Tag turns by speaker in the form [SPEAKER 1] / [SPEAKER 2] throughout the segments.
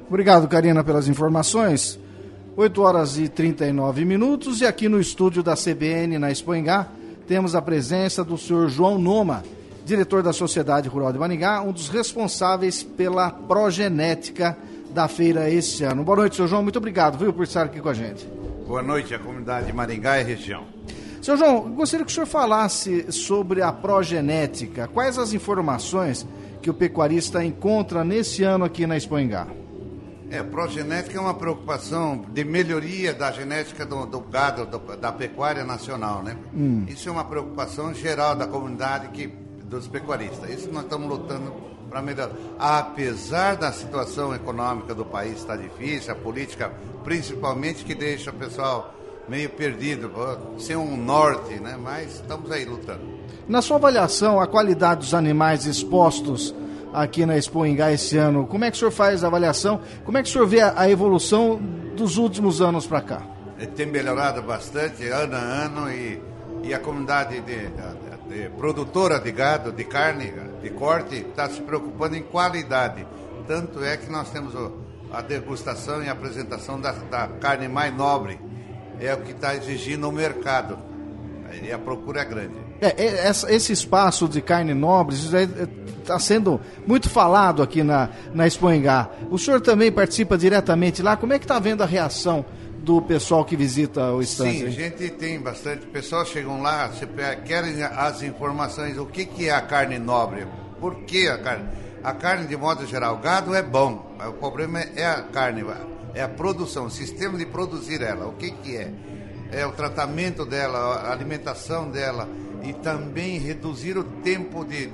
[SPEAKER 1] Obrigado, Karina, pelas informações. 8 horas e 39 minutos e aqui no estúdio da CBN na Expoingá temos a presença do senhor João Noma, diretor da Sociedade Rural de Maringá, um dos responsáveis pela progenética da feira este ano. Boa noite, senhor João, muito obrigado, viu, por estar aqui com a gente.
[SPEAKER 2] Boa noite à comunidade de Maringá e região.
[SPEAKER 1] Senhor João, gostaria que o senhor falasse sobre a progenética. Quais as informações que o pecuarista encontra nesse ano aqui na Expoingá?
[SPEAKER 2] Progenética é uma preocupação de melhoria da genética do gado, da pecuária nacional, né? Isso é uma preocupação geral da comunidade dos pecuaristas. Isso nós estamos lutando para melhorar. Apesar da situação econômica do país estar difícil, a política principalmente que deixa o pessoal meio perdido, sem um norte, né? Mas estamos aí lutando.
[SPEAKER 1] Na sua avaliação, a qualidade dos animais expostos aqui na Expoingá esse ano, como é que o senhor faz a avaliação? Como é que o senhor vê a evolução dos últimos anos para cá?
[SPEAKER 2] Tem melhorado bastante, ano a ano, e a comunidade de produtora de gado, de carne, de corte, está se preocupando em qualidade. Tanto é que nós temos a degustação e a apresentação da carne mais nobre. É o que está exigindo o mercado. E a procura é grande.
[SPEAKER 1] Esse espaço de carne nobre está sendo muito falado aqui na Expoingá. O senhor também participa diretamente lá. Como é que está vendo a reação do pessoal que visita o estande?
[SPEAKER 2] Sim, a gente tem bastante. Pessoal chegam lá, querem as informações. O que é a carne nobre? Por que a carne? A carne, de modo geral, o gado é bom. O problema é a carne, é a produção, o sistema de produzir ela. O que é? É o tratamento dela, a alimentação dela e também reduzir o tempo de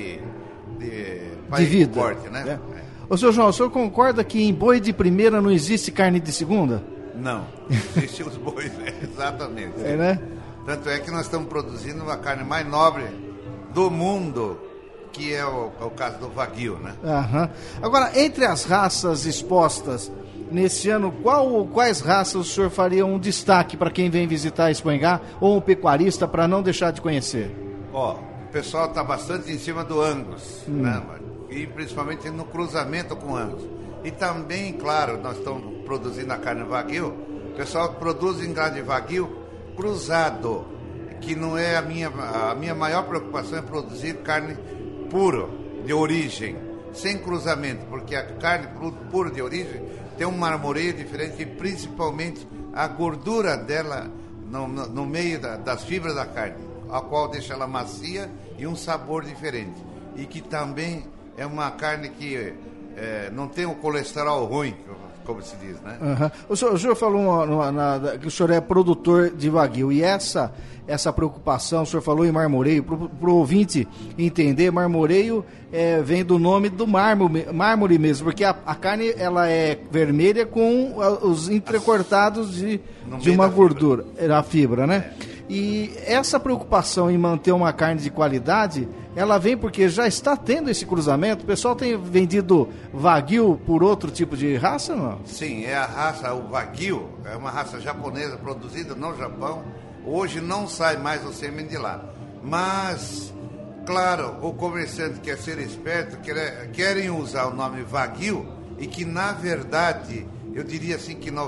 [SPEAKER 1] vida.
[SPEAKER 2] Corte, né?
[SPEAKER 1] Ô, senhor João, o senhor concorda que em boi de primeira não existe carne de segunda?
[SPEAKER 2] Não, existem os bois, exatamente.
[SPEAKER 1] Né?
[SPEAKER 2] Tanto é que nós estamos produzindo a carne mais nobre do mundo, que é o caso do Wagyu, né?
[SPEAKER 1] Uhum. Agora, entre as raças expostas nesse ano, quais raças o senhor faria um destaque para quem vem visitar a Expoingá ou um pecuarista para não deixar de conhecer?
[SPEAKER 2] O pessoal está bastante em cima do Angus, né? E principalmente no cruzamento com Angus. E também, claro, nós estamos produzindo a carne Wagyu. O pessoal produz em grade Wagyu cruzado, que não é a minha maior preocupação é produzir carne pura, de origem, sem cruzamento, porque a carne pura de origem tem um marmoreio diferente e principalmente a gordura dela no meio das fibras da carne, a qual deixa ela macia e um sabor diferente. E que também é uma carne que não tem o colesterol ruim, como se diz, né?
[SPEAKER 1] Uhum. O senhor falou que o senhor é produtor de Wagyu e essa preocupação, o senhor falou em marmoreio, para o ouvinte entender, marmoreio vem do nome do mármore mesmo, porque a carne ela é vermelha com os entrecortados de uma gordura, a fibra, né? E essa preocupação em manter uma carne de qualidade, ela vem porque já está tendo esse cruzamento. O pessoal tem vendido Wagyu por outro tipo de raça, não?
[SPEAKER 2] Sim, é a raça, o Wagyu, é uma raça japonesa produzida no Japão. Hoje não sai mais o sêmen de lá. Mas, claro, o comerciante quer ser esperto, querem usar o nome Wagyu e que, na verdade, eu diria assim que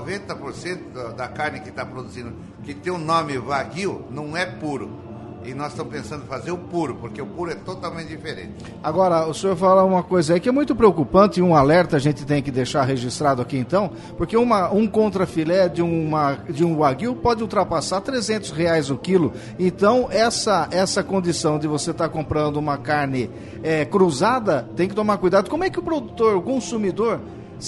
[SPEAKER 2] 90% da carne que está produzindo, que tem o nome Wagyu, não é puro. E nós estamos pensando em fazer o puro, porque o puro é totalmente diferente.
[SPEAKER 1] Agora, o senhor fala uma coisa aí que é muito preocupante e um alerta a gente tem que deixar registrado aqui então, porque um contrafilé de um Wagyu pode ultrapassar R$300 o quilo. Então, essa condição de você estar comprando uma carne cruzada, tem que tomar cuidado. Como é que o produtor, o consumidor,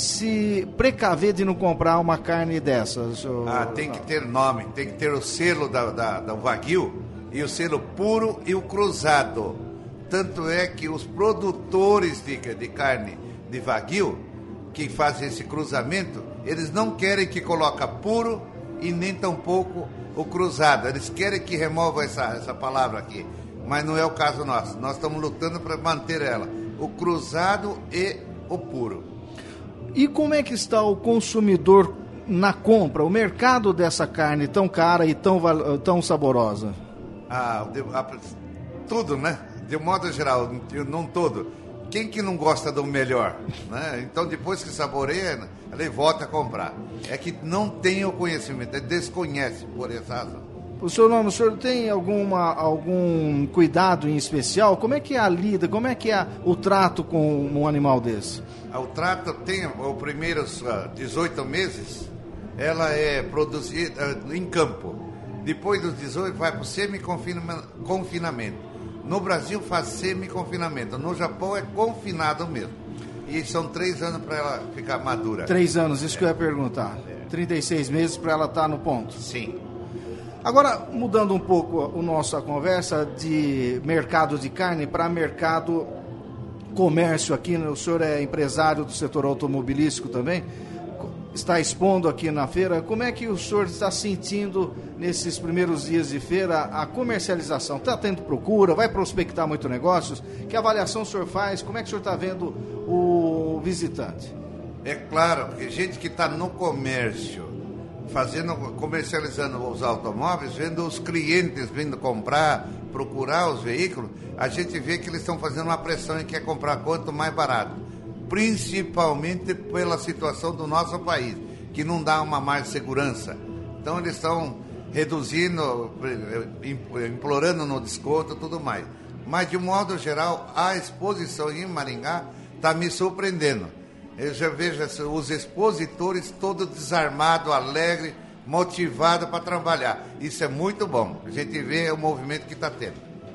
[SPEAKER 1] se precaver de não comprar uma carne dessas?
[SPEAKER 2] Tem que ter nome, tem que ter o selo da Wagyu, e o selo puro e o cruzado. Tanto é que os produtores de carne de Wagyu, que fazem esse cruzamento, eles não querem que coloque puro e nem tampouco o cruzado. Eles querem que remova essa palavra aqui. Mas não é o caso nosso. Nós estamos lutando para manter ela, o cruzado e o puro.
[SPEAKER 1] E como é que está o consumidor na compra, o mercado dessa carne tão cara e tão saborosa?
[SPEAKER 2] Tudo, né? De modo geral, não todo. quem que não gosta do melhor? Né? Então, depois que saboreia, ele volta a comprar. É que não tem o conhecimento, ele desconhece por essa razão.
[SPEAKER 1] O senhor tem algum cuidado em especial? Como é que é a lida, como é que é o trato com um animal desse?
[SPEAKER 2] O trato tem, os primeiros 18 meses, ela é produzida em campo. Depois dos 18 vai para o semi-confinamento. No Brasil faz semi-confinamento, no Japão é confinado mesmo. E são 3 anos para ela ficar madura.
[SPEAKER 1] 3 anos, isso que eu ia perguntar. 36 meses para ela estar no ponto.
[SPEAKER 2] Sim.
[SPEAKER 1] Agora, mudando um pouco a nossa conversa de mercado de carne para mercado comércio aqui, o senhor é empresário do setor automobilístico também, está expondo aqui na feira, como é que o senhor está sentindo nesses primeiros dias de feira a comercialização? Está tendo procura, vai prospectar muito negócios? Que avaliação o senhor faz? Como é que o senhor está vendo o visitante?
[SPEAKER 2] É claro que gente que está no comércio, comercializando os automóveis, vendo os clientes vindo comprar, procurar os veículos, a gente vê que eles estão fazendo uma pressão e quer comprar quanto mais barato. Principalmente pela situação do nosso país, que não dá uma mais segurança. Então eles estão reduzindo, implorando no desconto e tudo mais. Mas de um modo geral, a exposição em Maringá está me surpreendendo. Eu já vejo os expositores todos desarmados, alegres, motivados para trabalhar. Isso é muito bom. A gente vê o movimento que está tendo.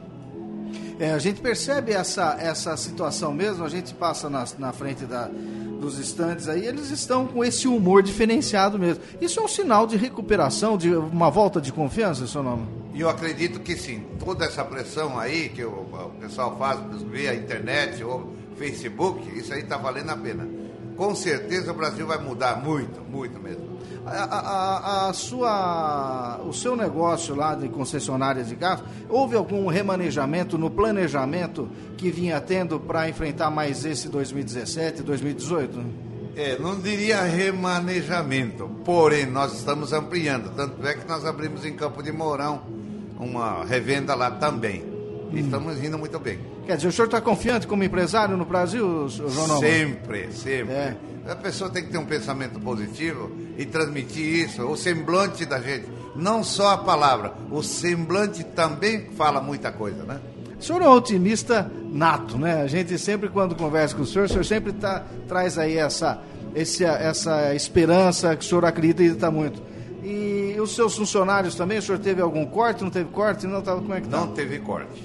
[SPEAKER 1] A gente percebe essa situação mesmo, a gente passa na frente dos estandes aí, eles estão com esse humor diferenciado mesmo. Isso é um sinal de recuperação, de uma volta de confiança, seu nome?
[SPEAKER 2] E eu acredito que sim. Toda essa pressão aí que o pessoal faz via internet ou Facebook, isso aí está valendo a pena. Com certeza o Brasil vai mudar muito, muito mesmo.
[SPEAKER 1] O seu negócio lá de concessionárias de carros, houve algum remanejamento no planejamento que vinha tendo para enfrentar mais esse 2017, 2018?
[SPEAKER 2] Não diria remanejamento, porém nós estamos ampliando. Tanto é que nós abrimos em Campo de Mourão uma revenda lá também. Estamos indo muito bem.
[SPEAKER 1] Quer dizer, o senhor está confiante como empresário no Brasil, João Noma?
[SPEAKER 2] Sempre. A pessoa tem que ter um pensamento positivo e transmitir isso, o semblante da gente. Não só a palavra, o semblante também fala muita coisa, né?
[SPEAKER 1] O senhor é um otimista nato, né? A gente sempre, quando conversa com o senhor sempre traz aí essa esperança que o senhor acredita muito. E os seus funcionários também, o senhor teve algum corte? Não teve corte? Como é que tá?
[SPEAKER 2] Não teve corte.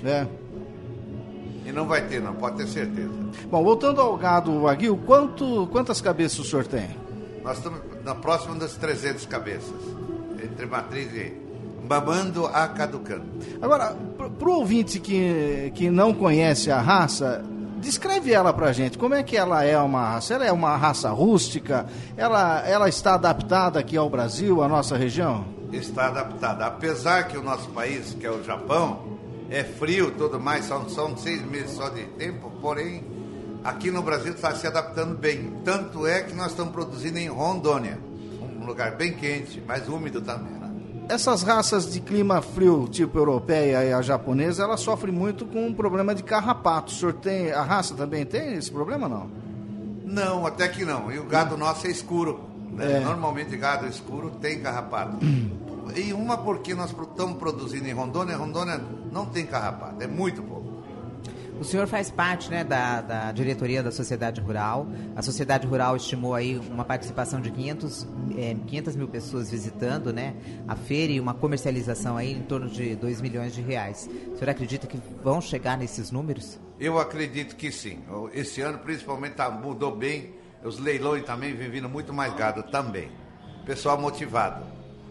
[SPEAKER 2] E não vai ter, não, pode ter certeza.
[SPEAKER 1] Bom, voltando ao gado Wagyu, quantas cabeças o senhor tem?
[SPEAKER 2] Nós estamos na próxima das 300 cabeças, entre matriz e babando a caducando.
[SPEAKER 1] Agora, para o ouvinte que não conhece a raça, descreve ela pra gente. Como é que ela é uma raça? Ela é uma raça rústica? Ela está adaptada aqui ao Brasil, à nossa região?
[SPEAKER 2] Está adaptada. Apesar que o nosso país, que é o Japão, é frio e tudo mais, são 6 meses só de tempo, porém, aqui no Brasil está se adaptando bem. Tanto é que nós estamos produzindo em Rondônia, um lugar bem quente, mais úmido também, né?
[SPEAKER 1] Essas raças de clima frio, tipo europeia e a japonesa, elas sofrem muito com um problema de carrapato. O senhor tem, a raça também tem esse problema, não?
[SPEAKER 2] Não, até que não. E o gado nosso é escuro, né? Normalmente gado escuro tem carrapato. E uma porque nós estamos produzindo em Rondônia não tem carrapato, é muito pouco.
[SPEAKER 3] O senhor faz parte, né, da diretoria da Sociedade Rural. A Sociedade Rural estimou aí uma participação de 500 mil pessoas visitando, né, a feira e uma comercialização aí em torno de R$2 milhões. O senhor acredita que vão chegar nesses números?
[SPEAKER 2] Eu acredito que sim. Esse ano, principalmente, mudou bem. Os leilões também vem vindo muito mais gado também. Pessoal motivado.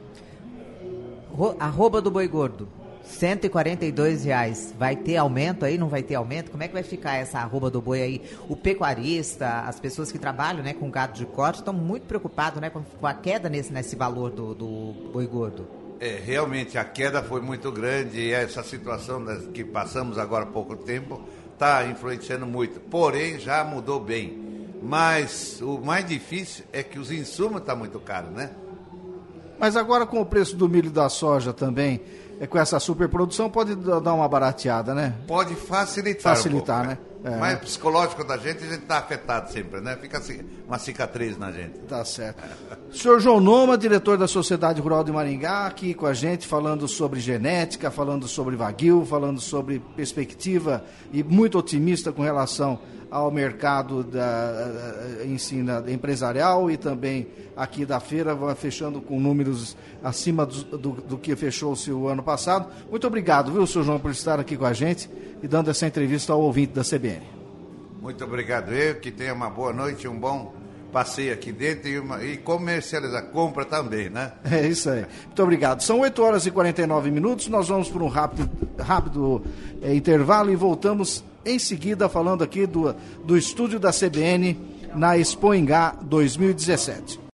[SPEAKER 3] Arroba do boi gordo, R$142. Vai ter aumento aí? Não vai ter aumento? Como é que vai ficar essa arroba do boi aí? O pecuarista, as pessoas que trabalham, né, com gado de corte estão muito preocupados, né, com a queda nesse valor do boi gordo.
[SPEAKER 2] Realmente a queda foi muito grande e essa situação que passamos agora há pouco tempo está influenciando muito. Porém, já mudou bem. Mas o mais difícil é que os insumos estão muito caros, né?
[SPEAKER 1] Mas agora com o preço do milho e da soja também, com essa superprodução, pode dar uma barateada, né?
[SPEAKER 2] Pode facilitar
[SPEAKER 1] um pouco,
[SPEAKER 2] né? Mas o psicológico da gente, a gente está afetado sempre, né? Fica assim, uma cicatriz na gente.
[SPEAKER 1] Tá certo. Senhor João Noma, diretor da Sociedade Rural de Maringá, aqui com a gente, falando sobre genética, falando sobre Wagyu, falando sobre perspectiva e muito otimista com relação ao mercado empresarial e também aqui da feira, fechando com números acima do que fechou-se o ano passado. Muito obrigado, viu, senhor João, por estar aqui com a gente e dando essa entrevista ao ouvinte da CBN.
[SPEAKER 2] Muito obrigado, que tenha uma boa noite, um bom passeio aqui dentro e comercializar, compra também, né?
[SPEAKER 1] É isso aí. Muito obrigado. São 8h49, nós vamos por um rápido intervalo e voltamos em seguida falando aqui do estúdio da CBN na Expo Ingá 2017.